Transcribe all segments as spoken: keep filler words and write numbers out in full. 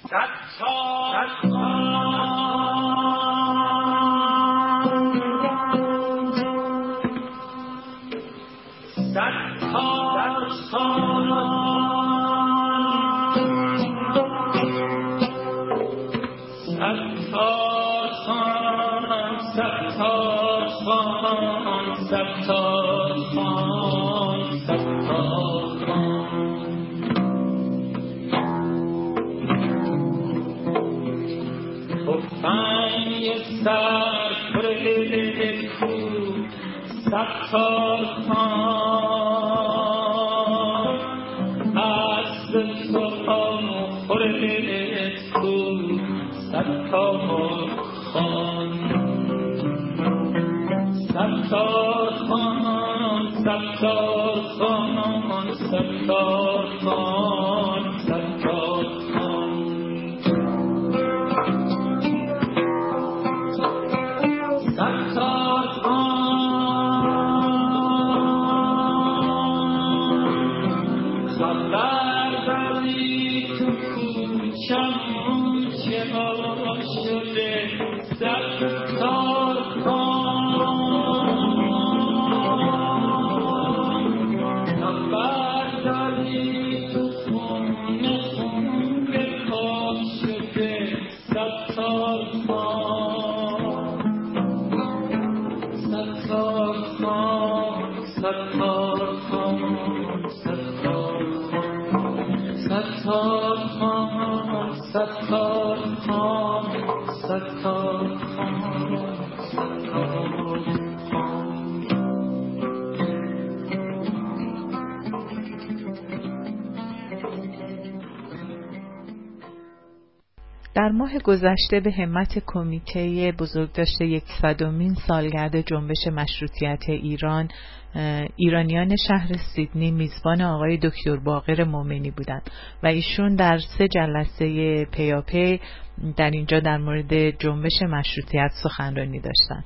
در ماه گذشته به همت کمیته بزرگداشت صدمین سالگرد جنبش مشروطیت ایران، ایرانیان شهر سیدنی میزبان آقای دکتر باقر مومنی بودند و ایشون در سه جلسه پیاپی در اینجا در مورد جنبش مشروطیت سخنرانی داشتند.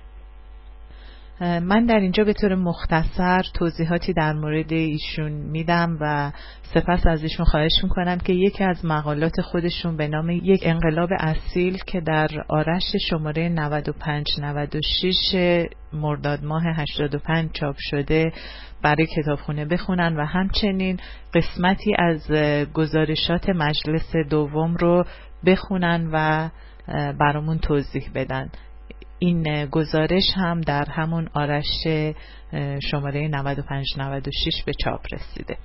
من در اینجا به طور مختصر توضیحاتی در مورد ایشون میدم و سپس از ایشون خواهش میکنم که یکی از مقالات خودشون به نام یک انقلاب اصیل که در آرش شماره نود و پنج نود و شش مرداد ماه هشتاد و پنج چاپ شده برای کتابخونه بخونن و همچنین قسمتی از گزارشات مجلس دوم رو بخونن و برامون توضیح بدن. این گزارش هم در همون آرش شماره نود و پنج نود و شش به چاپ رسیده.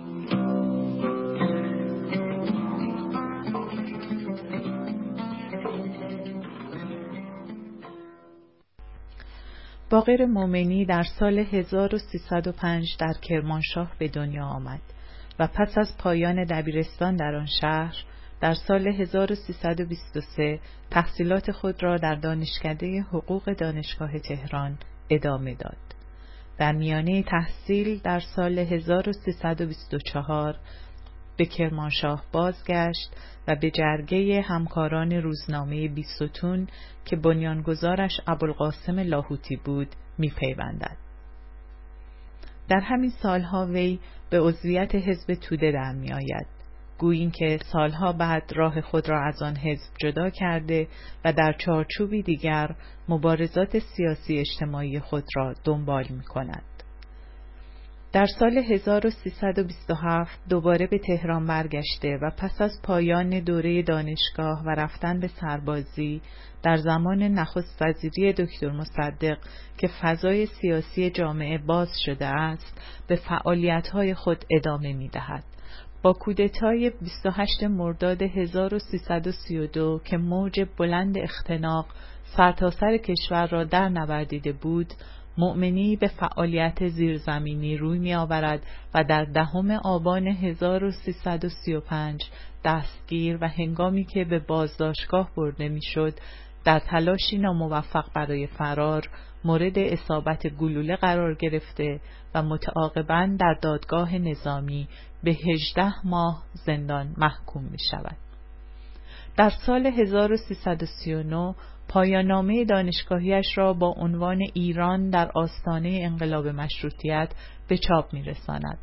باقر مومنی در سال هزار و سیصد و پنج در کرمانشاه به دنیا آمد و پس از پایان دبیرستان در آن شهر در سال هزار و سیصد و بیست و سه تحصیلات خود را در دانشکده حقوق دانشگاه تهران ادامه داد. در میانه تحصیل در سال هزار و سیصد و بیست و چهار به کرمانشاه بازگشت و به جرگه همکاران روزنامه بیستون که بنیانگذارش ابوالقاسم لاهوتی بود می‌پیوندد. در همین سالها وی به عضویت حزب توده در می‌آید، گویی که سالها بعد راه خود را از آن حزب جدا کرده و در چارچوبی دیگر مبارزات سیاسی اجتماعی خود را دنبال می‌کند. در سال هزار و سیصد و بیست و هفت دوباره به تهران برگشته و پس از پایان دوره دانشگاه و رفتن به سربازی در زمان نخست وزیری دکتر مصدق که فضای سیاسی جامعه باز شده است، به فعالیت‌های خود ادامه می‌دهد. با کودتای بیست و هشتم مرداد هزار و سیصد و سی و دو که موج بلند اختناق سرتاسر کشور را در نوردیده بود، مومنی به فعالیت زیرزمینی روی می آورد و در دهم آبان هزار و سیصد و سی و پنج دستگیر و هنگامی که به بازداشتگاه برده می شد در تلاشی ناموفق برای فرار مورد اصابت گلوله قرار گرفته و متعاقباً در دادگاه نظامی به هجده ماه زندان محکوم می شود. در سال هزار و سیصد و سی و نه پایان نامه دانشگاهیش را با عنوان ایران در آستانه انقلاب مشروطیت به چاپ می رساند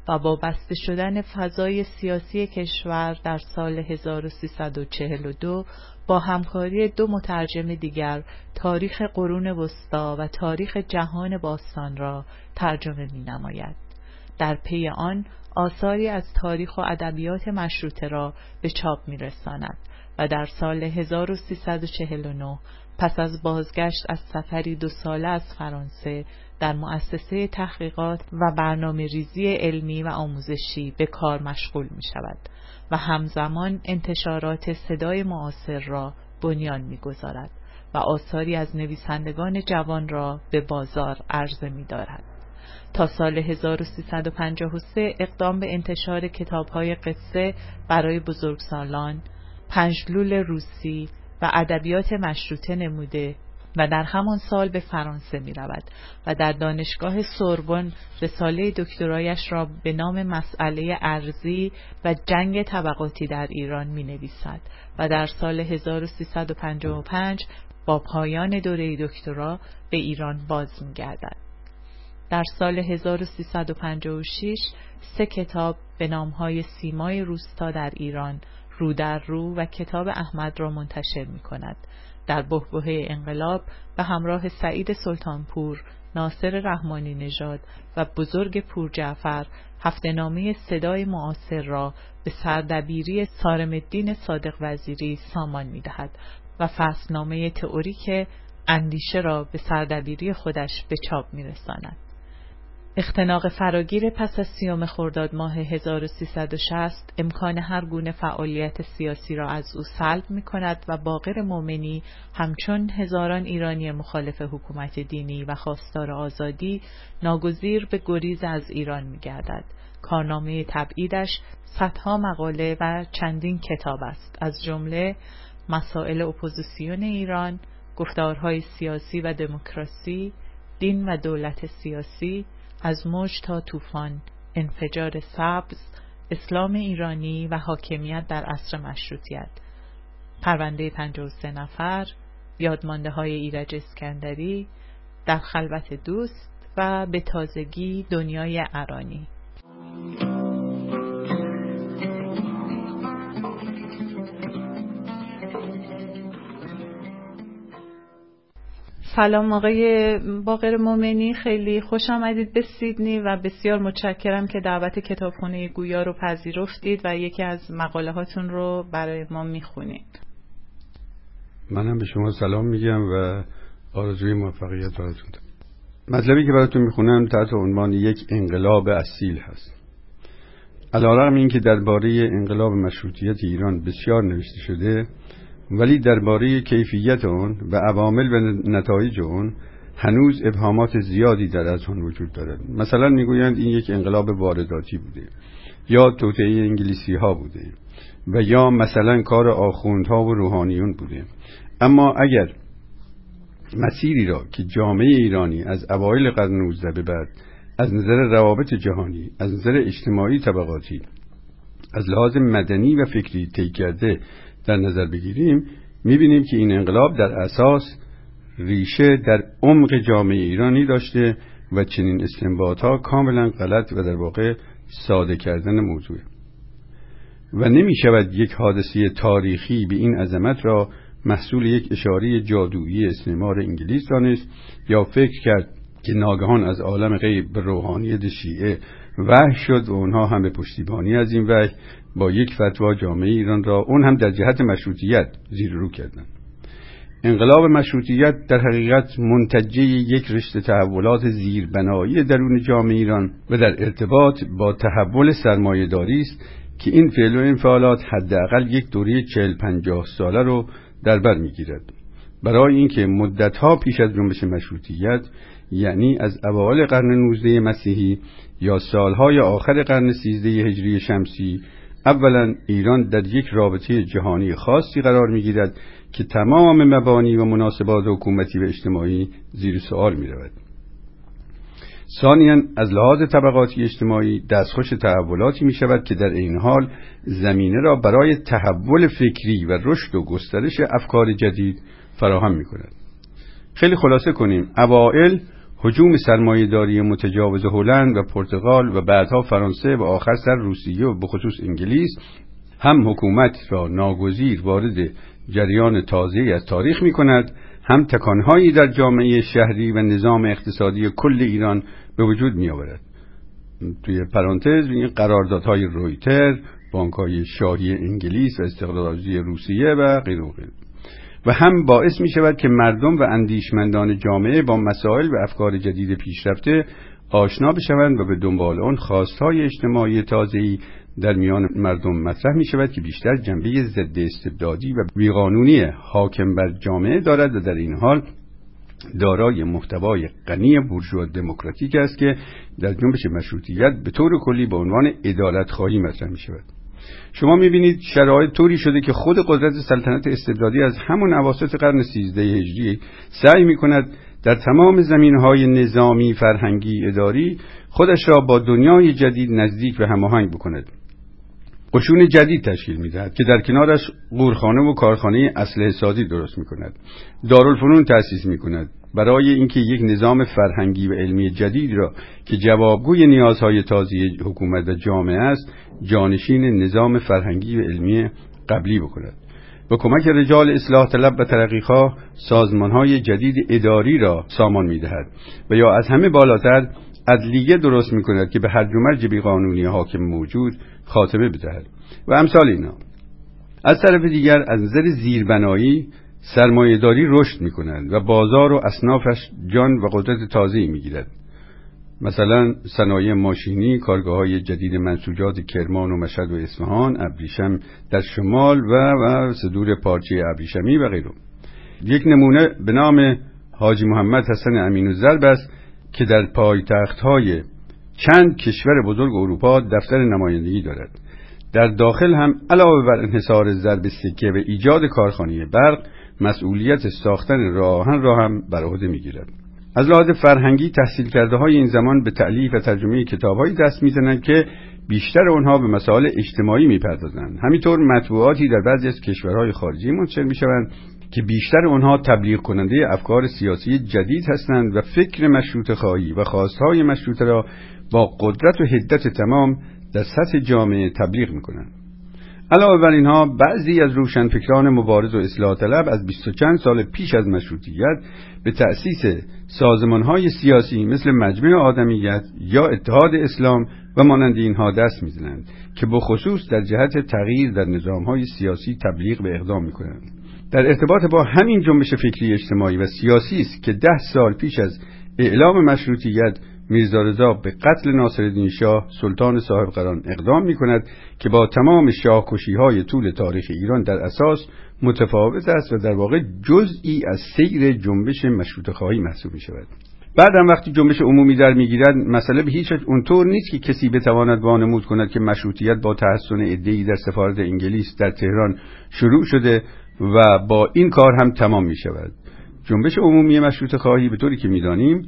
و با بسته شدن فضای سیاسی کشور در سال هزار و سیصد و چهل و دو با همکاری دو مترجم دیگر تاریخ قرون وسطی و تاریخ جهان باستان را ترجمه می‌نماید. در پی آن آثاری از تاریخ و ادبیات مشروطه را به چاپ می‌رساند و در سال هزار و سیصد و چهل و نه پس از بازگشت از سفری دو ساله از فرانسه در مؤسسه تحقیقات و برنامه ریزی علمی و آموزشی به کار مشغول می شود و همزمان انتشارات صدای معاصر را بنیان می گذارد و آثاری از نویسندگان جوان را به بازار عرضه می دارد. تا سال هزار و سیصد و پنجاه و سه اقدام به انتشار کتاب‌های قصه برای بزرگسالان، پنجلول روسی و ادبیات مشروطه نموده و در همان سال به فرانسه می رود و در دانشگاه سوربن رساله دکترایش را به نام مسئله ارضی و جنگ طبقاتی در ایران می نویسد و در سال هزار و سیصد و پنجاه و پنج با پایان دوره دکترا به ایران باز می گردد. در سال هزار و سیصد و پنجاه و شش سه کتاب به نامهای سیمای روستا در ایران، رو در رو و کتاب احمد را منتشر می کند. در بحبوحه انقلاب به همراه سعید سلطانپور، ناصر رحمانی نژاد و بزرگ پور جعفر هفته‌نامه صدای معاصر را به سردبیری صارم الدین صادق وزیری سامان می دهد و فصلنامه تئوریک اندیشه را به سردبیری خودش به چاپ می رساند. اختناق فراگیر پس از سیوم خرداد ماه هزار و سیصد و شصت امکان هر گونه فعالیت سیاسی را از او سلب می کند و باقر مومنی همچون هزاران ایرانی مخالف حکومت دینی و خواستار آزادی ناگزیر به گریز از ایران می گردد. کارنامه تبعیدش صدها مقاله و چندین کتاب است، از جمله مسائل اپوزیسیون ایران، گفتارهای سیاسی و دموکراسی، دین و دولت سیاسی، از موج تا طوفان، انفجار سبز، اسلام ایرانی و حاکمیت در عصر مشروطیت، پرونده پنجاه و سه نفر، یادمانده های ایرج اسکندری، در خلوت دوست و به تازگی دنیای ارانی. سلام آقای باقر مومنی، خیلی خوش آمدید به سیدنی و بسیار متشکرم که دعوت کتابخانه گویا رو پذیرفتید و یکی از مقاله هاتون رو برای ما میخونید. منم به شما سلام میگم و آرزوی موفقیت براتون دارم. مطلبی که براتون میخونم تحت عنوان یک انقلاب اصیل هست. علی‌رغم اینکه درباره انقلاب مشروطیت ایران بسیار نوشته شده، ولی درباره کیفیت آن و عوامل و نتایج آن هنوز ابهامات زیادی در اذهان وجود دارد. مثلا میگویند این یک انقلاب وارداتی بوده، یا توطئه انگلیسی ها بوده، و یا مثلا کار آخوندها و روحانیون بوده. اما اگر مسیری را که جامعه ایرانی از اوایل قرن نوزدهم به بعد از نظر روابط جهانی، از نظر اجتماعی طبقاتی، از لحاظ مدنی و فکری طی کرده در نظر بگیریم، میبینیم که این انقلاب در اساس ریشه در عمق جامعه ایرانی داشته و چنین استنباطها کاملا غلط و در واقع ساده کردن موضوعه و نمیشود یک حادثه تاریخی به این عظمت را محصول یک اشاره جادویی استعمار انگلیس دانست یا فکر کرد که ناگهان از عالم غیب به روحانیت شیعه وحی شد و اونها هم به پشتیبانی از این وحی با یک فتوا جامعه ایران را اون هم در جهت مشروطیت زیر رو کردند. انقلاب مشروطیت در حقیقت منتجه یک رشته تحولات زیربنایی درون جامعه ایران و در ارتباط با تحول سرمایه‌داری است که این فعل و انفعالات حداقل یک دوره چهل پنجاه ساله رو در بر میگیرد. برای اینکه مدتها پیش از جنبش مشروطیت، یعنی از اوایل قرن نوزدهم مسیحی یا سالهای آخر قرن سیزدهم هجری شمسی، اولا ایران در یک رابطه جهانی خاصی قرار میگیرد که تمام مبانی و مناسبات حکومتی و اجتماعی زیر سوال می رود. ثانیاً از لحاظ طبقاتی اجتماعی دستخوش تحولاتی می شود که در این حال زمینه را برای تحول فکری و رشد و گسترش افکار جدید فراهم می کند. خیلی خلاصه کنیم، اوائل هجوم سرمایه‌داری متجاوز هلند و پرتغال و بعدها فرانسه و آخر سر روسیه و بخصوص انگلیس هم حکومت را ناگزیر وارد جریان تازه‌ای از تاریخ می‌کند، هم تکانهایی در جامعه شهری و نظام اقتصادی کل ایران به وجود می‌آورد. توی پرانتز این قراردادهای رویتر، بانک‌های شاهی انگلیس و استقلالی روسیه و غیره و غیره. و هم باعث می شود که مردم و اندیشمندان جامعه با مسائل و افکار جدید پیشرفته آشنا بشوند و به دنبال آن خواستهای اجتماعی تازه‌ای در میان مردم مطرح می شود که بیشتر جنبه ضد استبدادی و بیقانونی حاکم بر جامعه دارد و در این حال دارای محتوای غنی بورژوا دموکراتیک است که در جنبش مشروطیت به طور کلی به عنوان عدالت خواهی مطرح می شود. شما می‌بینید شرایط طوری شده که خود قدرت سلطنت استبدادی از همون اواسط قرن سیزده هجری سعی می‌کند در تمام زمینه‌های نظامی، فرهنگی، اداری خودش را با دنیای جدید نزدیک و هماهنگ بکند. قشون جدید تشکیل می‌دهد که در کنارش قورخانه و کارخانه اسلحه سازی درست می‌کند. دارالفنون تأسیس می‌کند برای اینکه یک نظام فرهنگی و علمی جدید را که جوابگوی نیازهای تازه حکومت و جامعه است جانشین نظام فرهنگی و علمی قبلی بکند. با کمک رجال اصلاح طلب و ترقیخواه سازمانهای جدید اداری را سامان می‌دهد و یا از همه بالاتر عدلیه درست می‌کند که به هرج و مرج بیقانونی حاکم موجود خاتمه بدهد و امثال اینا. از طرف دیگر از نظر زیربنایی سرمایه‌داری رشد می‌کند و بازار و اصنافش جان و قدرت تازه‌ای می‌گیرد. مثلا صنایع ماشینی، کارگاه‌های جدید منسوجات کرمان و مشهد و اصفهان، ابریشم در شمال و و صدور پارچه ابریشمی و غیره. یک نمونه به نام حاجی محمد حسن امین‌الضرب است که در پایتخت‌های چند کشور بزرگ اروپا دفتر نمایندگی دارد. در داخل هم علاوه بر انحصار ضرب سکه و ایجاد کارخانه برق، مسئولیت ساختن راه آهن را هم بر عهده می‌گیرد. از لحاظ فرهنگی تحصیل کرده های این زمان به تألیف و ترجمه کتاب‌هایی دست می‌زنند که بیشتر آنها به مسائل اجتماعی می‌پردازند. همینطور مطبوعاتی در بعضی از کشورهای خارجی منتشر می‌شوند که بیشتر آنها تبلیغ کننده افکار سیاسی جدید هستند و فکر مشروطه خواهی و خواستهای مشروطه را با قدرت و حدت تمام در سطح جامعه تبلیغ می‌کنند. علاوه بر اینها بعضی از روشنفکران مبارز و اصلاح طلب از بیست و چند سال پیش از مشروطیت به تأسیس سازمان‌های سیاسی مثل مجمع آدمیت یا اتحاد اسلام و مانند اینها دست می‌زنند که به خصوص در جهت تغییر در نظام‌های سیاسی تبلیغ به اقدام می‌کنند. در ارتباط با همین جنبش فکری اجتماعی و سیاسی است که ده سال پیش از اعلام مشروطیت میرزا رضا به قتل ناصرالدین شاه سلطان صاحب قران اقدام می‌کند که با تمام شاهکشی‌های طول تاریخ ایران در اساس متفاوت است و در واقع جزئی از سیر جنبش مشروطه خواهی محسوب می‌شود. بعد هم وقتی جنبش عمومی در می‌گیرد مسئله به هیچ وجه اونطور نیست که کسی بتواند وانمود کند که مشروطیت با تحسن عده‌ای در سفارت انگلیس در تهران شروع شده و با این کار هم تمام می‌شود. جنبش عمومی مشروطه خواهی به طوری که می‌دانیم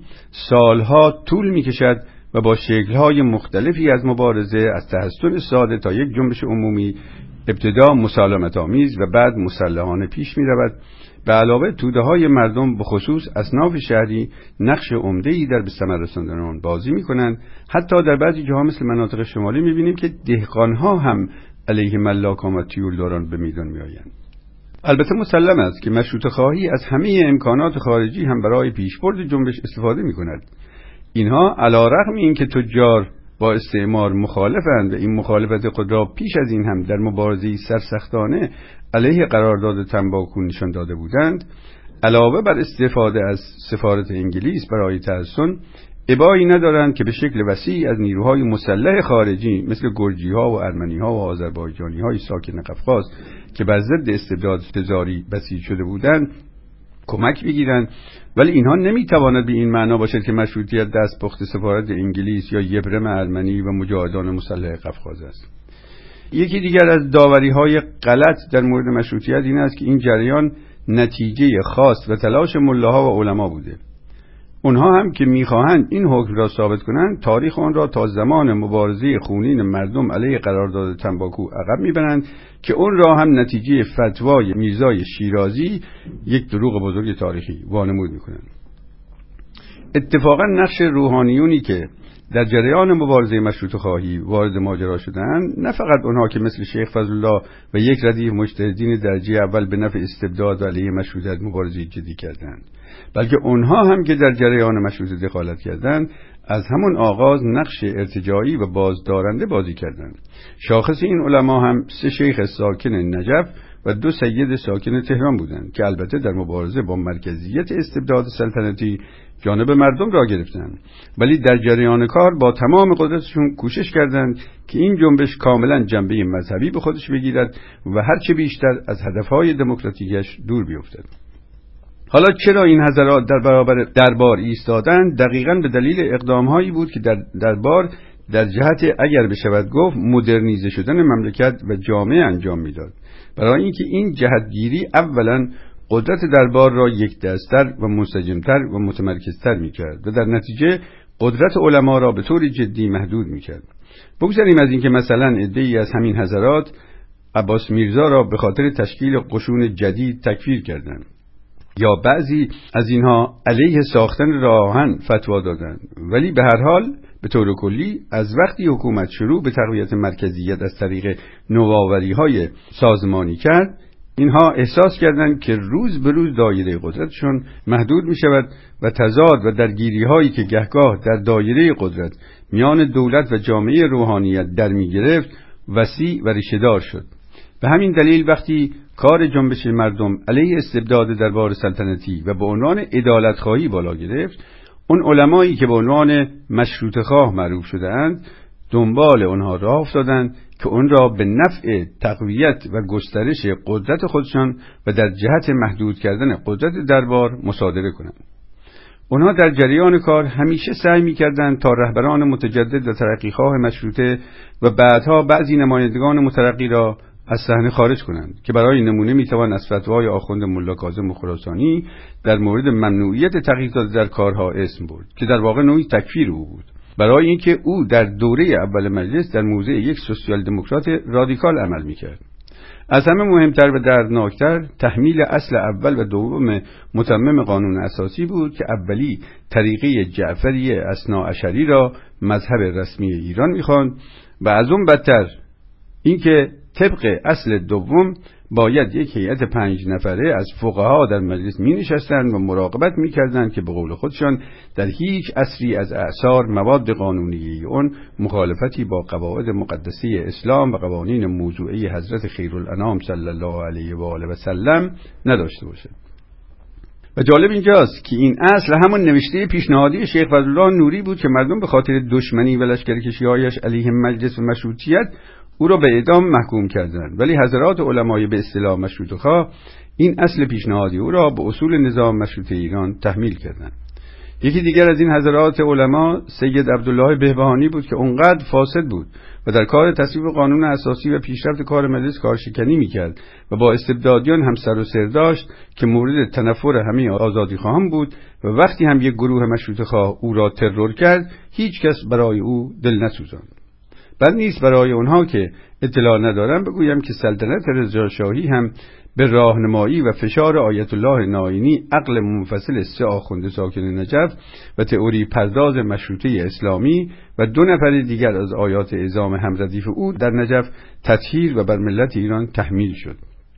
سالها طول می‌کشد و با شکل‌های مختلفی از مبارزه از تحسن ساده تا یک جنبش عمومی ابتدا مسالمت‌آمیز و بعد مسلحانه پیش می‌رود. به علاوه توده‌های مردم به خصوص اصناف شهری نقش عمده‌ای در به ثمر رساندن آن بازی می‌کنند. حتی در بعضی جاها مثل مناطق شمالی می‌بینیم که دهقان‌ها هم علیه ملاکان و تیولداران به میدان می‌آیند. البته مسلم است که مشروطه خواهی از همه امکانات خارجی هم برای پیشبرد جنبش استفاده می‌کند. اینها علی‌رغم اینکه تجار با استعمار مخالفند و این مخالفت خود را پیش از این هم در مبارزه سرسختانه علیه قرارداد تنباکو نشان داده بودند، علاوه بر استفاده از سفارت انگلیس برای تحصن ابایی ندارند که به شکل وسیع از نیروهای مسلح خارجی مثل گرجی‌ها و ارمنی‌ها و آذربایجانی‌های ساکن قفقاز که بر ضد استبداد تزاری بسیج شده بودند کمک بگیرند، ولی اینها نمیتواند به این معنا باشد که مشروطیت دستپخت سفارت انگلیس یا یبرم ارمنی و مجاهدان مسلح قفقاز است. یکی دیگر از داوری‌های غلط در مورد مشروطیت این است که این جریان نتیجه خواست و تلاش ملاها و علما بوده. اونها هم که میخواهند این حکم را ثابت کنند تاریخ آن را تا زمان مبارزه خونین مردم علیه قرارداد تنباکو عقب میبرند که اون را هم نتیجه فتوای میرزای شیرازی یک دروغ بزرگ تاریخی وانمود میکنند. اتفاقا نقش روحانیونی که در جریان مبارزه مشروطه خواهی وارد ماجرا شدند، نه فقط اونها که مثل شیخ فضلالله و یک ردیف مجتهدین درجه اول به نفع استبداد و علیه مشروطیت مبارزه جدی کردند، بلکه اونها هم که در جریان مشروطه دخالت کردند از همون آغاز نقش ارتجاعی و بازدارنده بازی کردند. شاخص این علما هم سه شیخ ساکن نجف و دو سید ساکن تهران بودند که البته در مبارزه با مرکزیت استبداد سلطنتی جانب مردم را گرفتند، ولی در جریان کار با تمام قدرتشون کوشش کردند که این جنبش کاملا جنبه مذهبی به خودش بگیرد و هرچه بیشتر از هدفهای دموکراتیکش دور بیفتد. حالا چرا این حضرات در برابر دربار ایستادند؟ دقیقاً به دلیل اقدامهایی بود که در دربار در جهت اگر بشود گفت مدرنیزه شدن مملکت و جامعه انجام میداد. برای اینکه این جهتگیری اولاً قدرت دربار را یک دست‌تر و منسجم‌تر و متمرکزتر می‌کرد و در نتیجه قدرت علما را به طور جدی محدود می‌کرد. بگذاریم از اینکه مثلا عده‌ای از همین حضرات عباس میرزا را به خاطر تشکیل قشون جدید تکفیر کردند، یا بعضی از اینها علیه ساختن راه آهن فتوا دادند، ولی به هر حال به طور کلی از وقتی حکومت شروع به تقویت مرکزیت از طریق نوآوری‌های سازمانی کرد، اینها احساس کردند که روز به روز دایره قدرتشون محدود می شود و تضاد و درگیری هایی که گهگاه در دایره قدرت میان دولت و جامعه روحانیت در می گرفت وسیع و ریشه‌دار شد. به همین دلیل وقتی کار جنبش مردم علیه استبداد دربار سلطنتی و به عنوان عدالت خواهی بالا گرفت، اون علمایی که به عنوان مشروطه خواه معروف شده‌اند دنبال اونها راه افتادند که اون را به نفع تقویت و گسترش قدرت خودشان و در جهت محدود کردن قدرت دربار مصادره کنند. اونها در جریان کار همیشه سعی می‌کردند تا رهبران متجدد و ترقیخواه مشروطه و بعدها بعضی نمایندگان مترقی را از صحنه خارج کنند، که برای نمونه میتوان از فتوای آخوند ملا کاظم خراسانی در مورد ممنوعیت تقییدات در کارها اسم برد که در واقع نوعی تکفیر او بود، برای اینکه او در دوره اول مجلس در موضع یک سوسیال دموکرات رادیکال عمل میکرد. از همه مهمتر و دردناکتر تحمیل اصل اول و دوم متمم قانون اساسی بود که اولی طریقه جعفری اثناعشری را مذهب رسمی ایران میخواند و از اون بدتر اینکه طبق اصل دوم باید یک هیئت پنج نفره از فقها در مجلس می نشستند و مراقبت می کردند که به قول خودشان در هیچ عصری از اعصار مواد قانونی اون مخالفتی با قواعد مقدسه اسلام و قوانین موضوعی حضرت خیرالانام صلی الله علیه و آله و سلم نداشته باشه. و جالب اینجاست که این اصل همون نوشته پیشنهادی شیخ فضلالله نوری بود که مردم به خاطر دشمنی و لشکرکشی‌هایش علیه مجلس و مشروطیت او را به اعدام محکوم کردند، ولی حضرات علمای به اصطلاح مشروطه خواه این اصل پیشنهادی او را به اصول نظام مشروطه ایران تحمیل کردند. یکی دیگر از این حضرات علما سید عبدالله بهبهانی بود که اونقدر فاسد بود و در کار تصویب قانون اساسی و پیشرفت کار مجلس کارشکنی میکرد و با استبدادیان هم سر و سر داشت که مورد تنفر همه آزادی خواهان بود و وقتی هم یک گروه مشروطه خواه او را ترور کرد هیچ کس برای او دل نسوزاند. بد نیست برای اونها که اطلاع ندارن بگویم که سلطنت رضا شاهی هم به راهنمایی و فشار آیت الله نائینی عقل منفصل سه آخوند ساکن نجف و تئوری پرداز مشروطه اسلامی و دو نفر دیگر از آیات اعزام همردیف او در نجف تطهیر و بر ملت ایران تحمیل شد.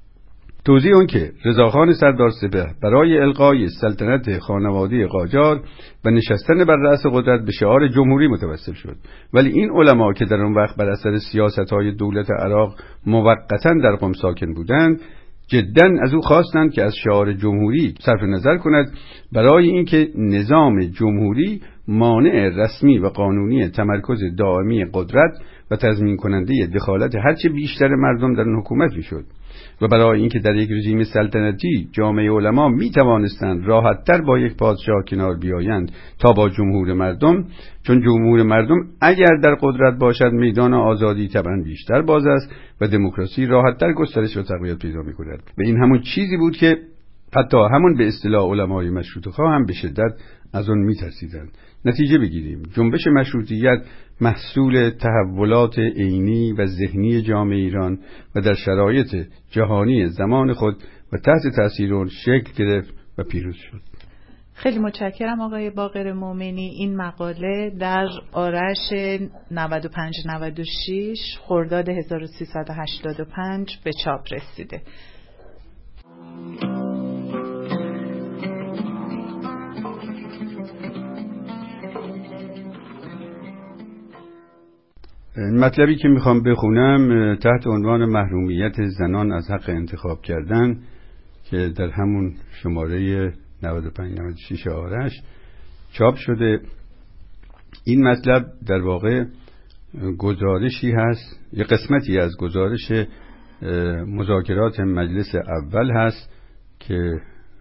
توضیح اون که رضاخان سردار سپه برای الغای سلطنت خانواده قاجار و نشستن بر رأس قدرت به شعار جمهوری متوسل شد، ولی این علما که در اون وقت بر اثر سیاست‌های دولت عراق موقتاً در قم ساکن بودند جداً از او خواستند که از شعار جمهوری صرف نظر کند، برای اینکه نظام جمهوری مانع رسمی و قانونی تمرکز دائمی قدرت و تضمین کننده دخالت هرچه بیشتر مردم در حکومت میشد و برای اینکه در یک رژیم سلطنتی جامعه علما می توانستند راحت‌تر با یک پادشاه کنار بیایند تا با جمهور مردم، چون جمهور مردم اگر در قدرت باشد میدان آزادی طبعا بیشتر باز است و دموکراسی راحت‌تر گسترش و تقویت پیدا می‌کند. و این همون چیزی بود که حتی همون به اصطلاح علمای مشروطه خواه هم به شدت از اون می‌ترسیدند. نتیجه بگیریم جنبش مشروطیت محصول تحولات عینی و ذهنی جامعه ایران و در شرایط جهانی زمان خود و تحت تأثیر آن شکل گرفت و پیروز شد. خیلی متشکرم آقای باقر مومنی. این مقاله در آرش نود و پنج نود و شش خرداد هزار و سیصد و هشتاد و پنج به چاپ رسیده. مطلبی که میخوام بخونم تحت عنوان محرومیت زنان از حق انتخاب کردن که در همون شماره نود و پنج نود و شش آرش چاپ شده. این مطلب در واقع گزارشی هست، یه قسمتی از گزارش مذاکرات مجلس اول هست که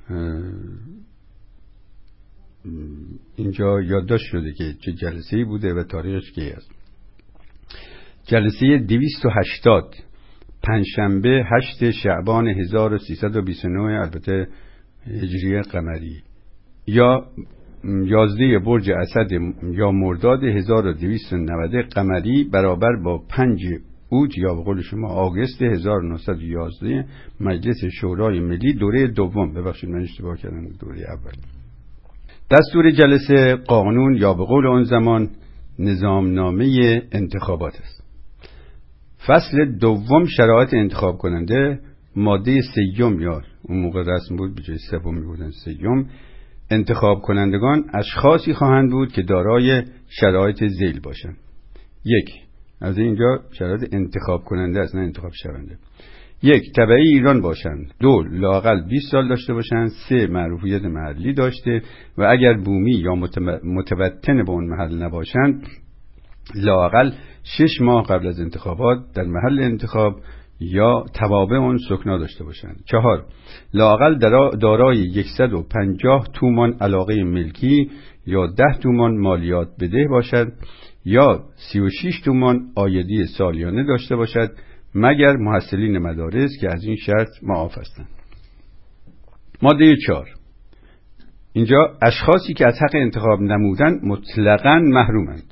اینجا یادداشت شده که چه جلسه‌ای بوده و تاریخش کی است. جلسه دویست و هشتاد پنجشنبه هشت شعبان هزار و سیصد و بیست و نه البته هجری قمری یا یازده برج اسد یا مرداد هزار و دویست و نود قمری برابر با پنج اوت یا به قول شما آگوست هزار و نهصد و یازده مجلس شورای ملی دوره دوم. ببخشید من اشتباه کردم، دوره اول. دستور جلسه قانون یا به قول اون زمان نظامنامه انتخابات است. فصل دوم شرایط انتخاب کننده، ماده سیوم یا اون موقع رسم بود به جای سوم می‌بودن سیوم، انتخاب کنندگان اشخاصی خواهند بود که دارای شرایط ذیل باشند. یک، از اینجا شرایط انتخاب کننده است نه انتخاب شونده. یک، تبعی ایران باشند. دو، لااقل بیست سال داشته باشند. سه، معروفیت محلی داشته و اگر بومی یا متوطن به اون محل نباشند لااقل شش ماه قبل از انتخابات در محل انتخاب یا توابع اون سکنا داشته باشند. چهار، لااقل دارای صد و پنجاه تومان علاقه ملکی یا ده تومان مالیات بده باشد یا سی و شش تومان عایدی سالیانه داشته باشد مگر محصلین مدارس که از این شرط معاف هستند. ماده چهار، اینجا اشخاصی که از حق انتخاب نمودن مطلقاً محرومند.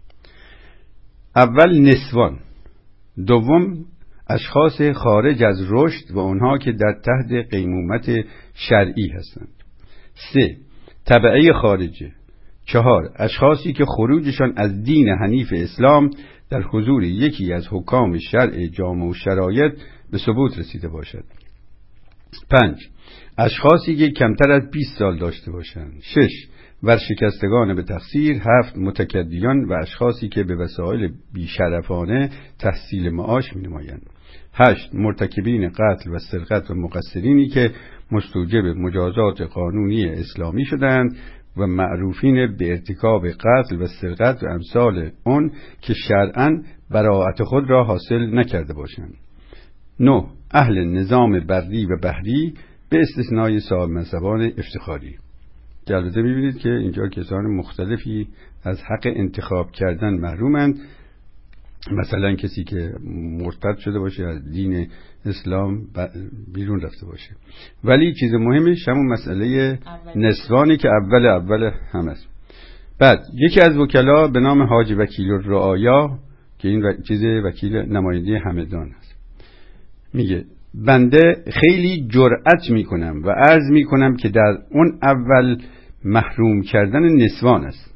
اول نسوان، دوم اشخاص خارج از رشد و اونها که در تحت قیمومت شرعی هستند. سه، تبعه خارجه. چهار، اشخاصی که خروجشان از دین حنیف اسلام در حضور یکی از حکام شرع جامع و شرایط به ثبوت رسیده باشد. پنج، اشخاصی که کمتر از بیست سال داشته باشند. شش، ورشکستگان به تقصیر. هفت، متکدیان و اشخاصی که به وسایل بیشرفانه تحصیل معاش می نمایند. هشت، مرتکبین قتل و سرقت و مقصرینی که مستوجب مجازات قانونی اسلامی شدند و معروفین به ارتکاب قتل و سرقت و امثال اون که شرعاً براءت خود را حاصل نکرده باشند. نه، اهل نظام بری و بحری به استثنای صاحب منصبان افتخاری. البته می‌بینید که اینجا کسان مختلفی از حق انتخاب کردن محرومند، مثلا کسی که مرتد شده باشه از دین اسلام بیرون رفته باشه. ولی چیز مهمش همون مسئله نسوانی که اول اول هم است. بعد یکی از وکلا به نام حاج وکیل الرعایا که این و... چیز وکیل نماینده همدان است، میگه بنده خیلی جرأت میکنم و عرض میکنم که در اون اول محروم کردن نسوان است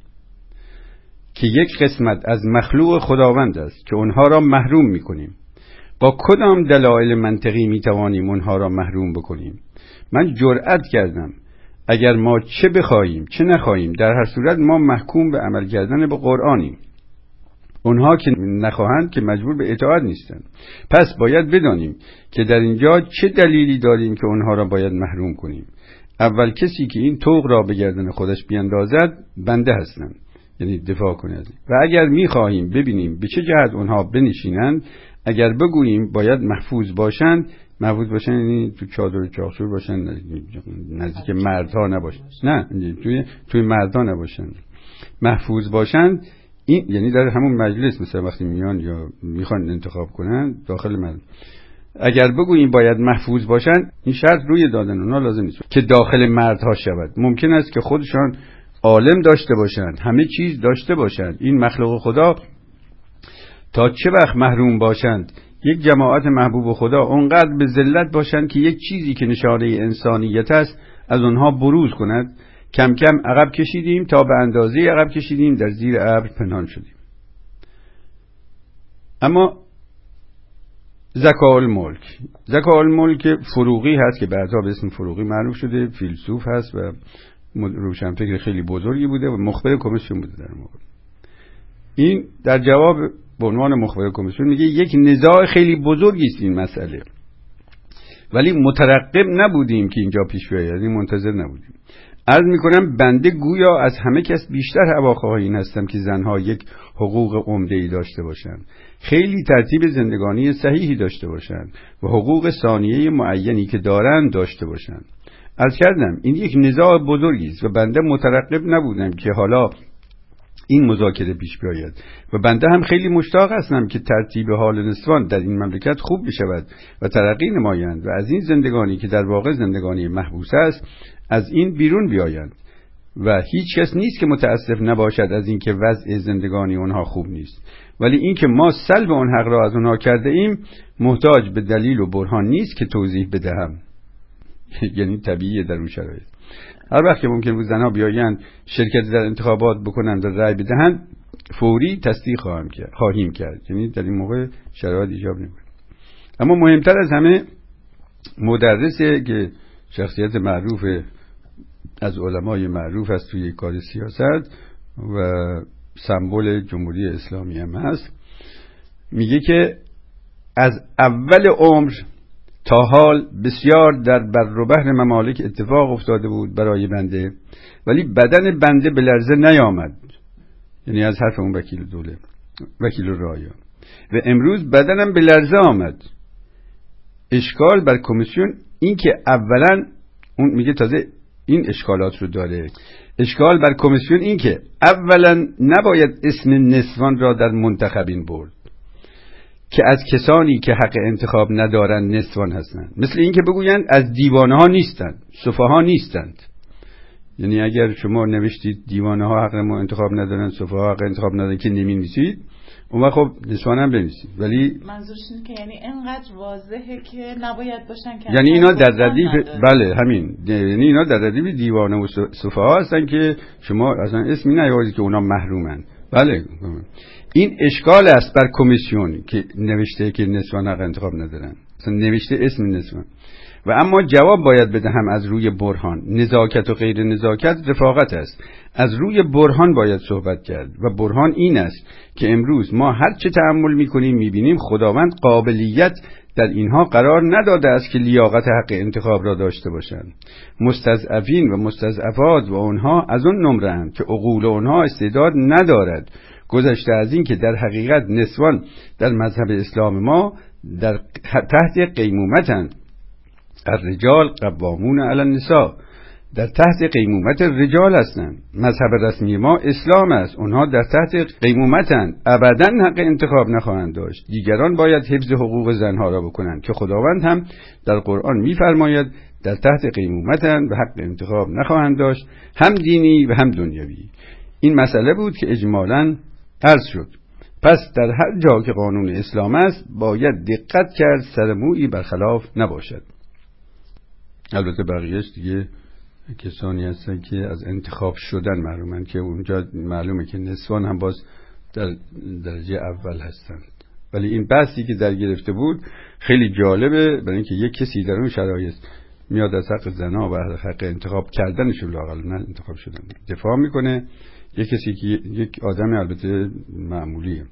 که یک قسمت از مخلوق خداوند است که اونها را محروم میکنیم. با کدام دلایل منطقی میتوانیم اونها را محروم بکنیم؟ من جرأت کردم اگر ما چه بخواهیم چه نخواهیم در هر صورت ما محکوم به عمل کردن به قرآنیم. اونها که نخواهند که مجبور به اطاعت نیستند. پس باید بدانیم که در اینجا چه دلیلی داریم که اونها را باید محروم کنیم. اول کسی که این طوق را به گردن خودش بیندازد بنده هستند، یعنی دفاع کنید. و اگر میخواهیم ببینیم به چه جهت اونها بنشینند، اگر بگوییم باید محفوظ باشند، محفوظ باشند یعنی تو چادر و چاقچور باشند، نزدیک مردها نباشند. نه، توی توی مردها نباشند. محفوظ باشند این یعنی در همون مجلس مثلا وقتی میان یا میخوان انتخاب کنن داخل مجلس. اگر بگوییم باید محفوظ باشند، این شرط روی دادن اونها لازم نیست که داخل مردها شود. ممکن است که خودشان عالم داشته باشند، همه چیز داشته باشند. این مخلوق خدا تا چه وقت محروم باشند؟ یک جماعت محبوب خدا اونقدر به ذلت باشند که یک چیزی که نشانه انسانیت است از اونها بروز کند. کم کم عقب کشیدیم تا به اندازه عقب کشیدیم در زیر ابر پنهان شدیم. اما ذکاءالملک ذکاءالملک فروغی هست که بعدها به اسم فروغی معروف شده، فیلسوف هست و روشنفکر خیلی بزرگی بوده و مخبر کمیسیون بوده در موقع. این در جواب به عنوان مخبر کمیسیون میگه یک نزاع خیلی بزرگی است این مسئله، ولی مترقب نبودیم که اینجا پیش بیاید، یعنی منتظر نبودیم. عرض میکنم بنده گویا از همه کس بیشتر هواخواه این هستم که زنها یک حقوق عمده‌ای داشته باشند، خیلی ترتیب زندگانی صحیحی داشته باشند و حقوق ثانیه معینی که دارند داشته باشند. عرض کردم این یک نزاع بزرگی است و بنده مترقب نبودم که حالا این مذاکره پیش بیاید و بنده هم خیلی مشتاق هستم که ترتیب حال نسوان در این مملکت خوب بشود و ترقی نمایند و از این زندگانی که در واقع زندگانی محبوس است از این بیرون بیایند و هیچ کس نیست که متاسف نباشد از این که وضع زندگانی اونها خوب نیست، ولی این که ما سلب اون حق را از اونها کرده ایم محتاج به دلیل و برهان نیست که توضیح بدهم. یعنی طبیعیه در اون شرایط. هر وقت که ممکن بود زنها بیایند شرکت در انتخابات بکنند و رأی بدهند فوری تصدیق خواهم کرد خواهیم کرد یعنی در این موقع شرایط ایجاب نمی‌کنه. اما مهمتر از همه مدرسه که شخصیت معروف از علمای معروف است توی کار سیاست و سمبل جمهوری اسلامی هم هست، میگه که از اول عمر تا حال بسیار در بر و بحر ممالک اتفاق افتاده بود برای بنده، ولی بدن بنده به لرزه نیامد، یعنی از حرف اون وکیل دوله وکیل رعایا، و امروز بدنم به لرزه آمد. اشکال بر کمیسیون این که اولا اون میگه تازه این اشکالات رو داره، اشکال بر کمیسیون این که اولا نباید اسم نسوان را در منتخبین برد که از کسانی که حق انتخاب ندارند نسوان هستند، مثل این که بگویند از دیوانه ها نیستند، سفها نیستند. یعنی اگر شما نوشتید دیوانه ها حق انتخاب ندارند، سفها حق انتخاب ندارند که نمی نویسید، اون وقت خب نسوان هم بنویسید. ولی منظورش اینه که یعنی اینقدر واضحه که نباید باشن که یعنی اینا در ردیف بله همین یعنی اینا در ردیف دیوانه و سفها هستن که شما اصلا اسمی نیاورید که اونا محرومن. بله این اشکال است بر کمیسیون که نوشته که نسوان حق انتخاب ندارن، اصلا نوشته اسم نسوان. و اما جواب باید بدهم از روی برهان. نزاکت و غیر نزاکت رفاقت است، از روی برهان باید صحبت کرد و برهان این است که امروز ما هر چه تأمل میکنیم میبینیم خداوند قابلیت در اینها قرار نداده است که لیاقت حق انتخاب را داشته باشند. مستضعفین و مستضعفات و اونها از اون نمره اند که عقول اونها استعداد ندارد. گذشته از این که در حقیقت نسوان در مذهب اسلام ما در تحت قیمومتند، الرجال قوامون علی النساء، در تحت قیمومت رجال هستند. مذهب رسمی ما اسلام است، اونها در تحت قیمومتند، ابدا حق انتخاب نخواهند داشت. دیگران باید حفظ حقوق زنها را بکنند که خداوند هم در قرآن می‌فرماید در تحت قیمومتند و حق انتخاب نخواهند داشت، هم دینی و هم دنیوی. این مسئله بود که اجمالاً عرض شد. پس در هر جا که قانون اسلام است باید دقت کرد سر مویی برخلاف نباشد. البته بقیهش دیگه کسانی هستن که از انتخاب شدن محرومن که اونجا معلومه که نسوان هم باز در درجه اول هستند. ولی این بحثی که در گرفته بود خیلی جالبه، برای اینکه یک کسی در اون شرایط میاد از حق زنها و حق انتخاب کردنشون لااقل نه انتخاب شدن دفاع میکنه. یک کسی که یک آدم البته معمولیه،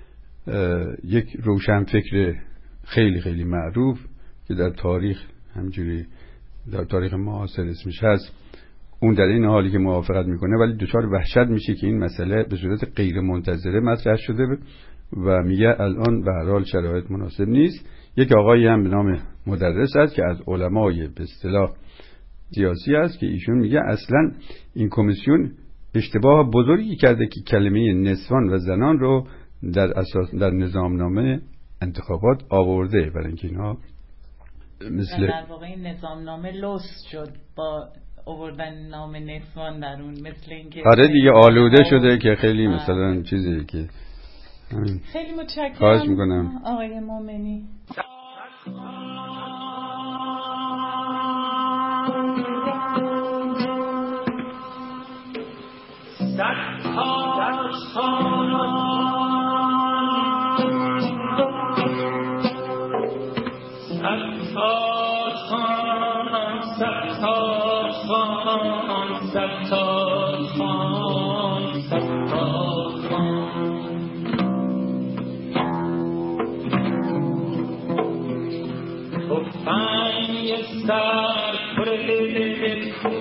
یک روشنفکر خیلی خیلی معروف که در تاریخ همجوری در تاریخ معاصر اسمش هست، اون در این حالی که موافقت میکنه ولی دچار وحشت میشه که این مسئله به صورت غیر منتظره مطرح شده و میگه الان به هر حال شرایط مناسب نیست. یک آقایی هم به نام مدرس هست که از علمای به اصطلاح سیاسی است که ایشون میگه اصلا این کمیسیون اشتباه بزرگی کرده که کلمه نسوان و زنان رو در اساس در نظامنامه انتخابات آورده، برای اینکه اینا مثل در واقع این نظامنامه لوس شد با آوردن نام نسوان در اون، مثل اینکه آره دیگه آلوده شده که خیلی مثلا چیزی که خیلی متشکرم. خواهش میکنم آقای مومنی. خان ستار خان ستار خان تفنگ سر پر کو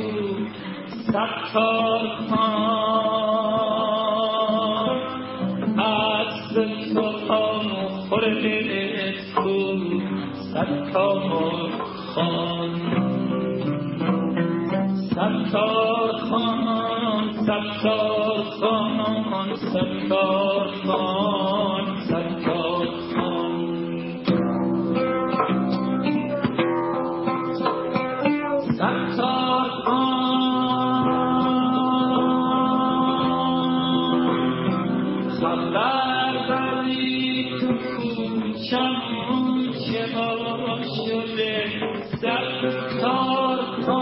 ستار خان از تو خان خورده کو ستار خان ستار خان ستار خان ستار خان ستار خان ستار خان خبر داری تو کوچمون چه ها شده ستار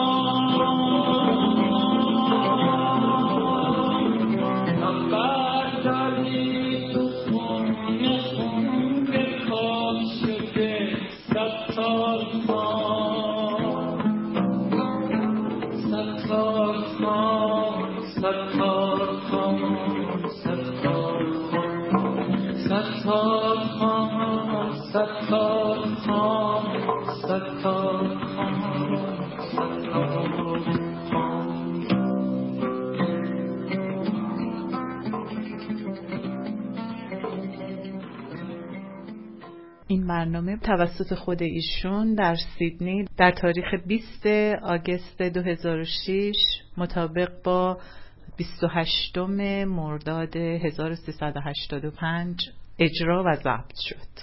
این برنامه توسط خود ایشون در سیدنی در تاریخ بیست آگوست دو هزار و شش مطابق با بیست و هشتم مرداد هزار و سیصد و هشتاد و پنج اجرا و ضبط شد.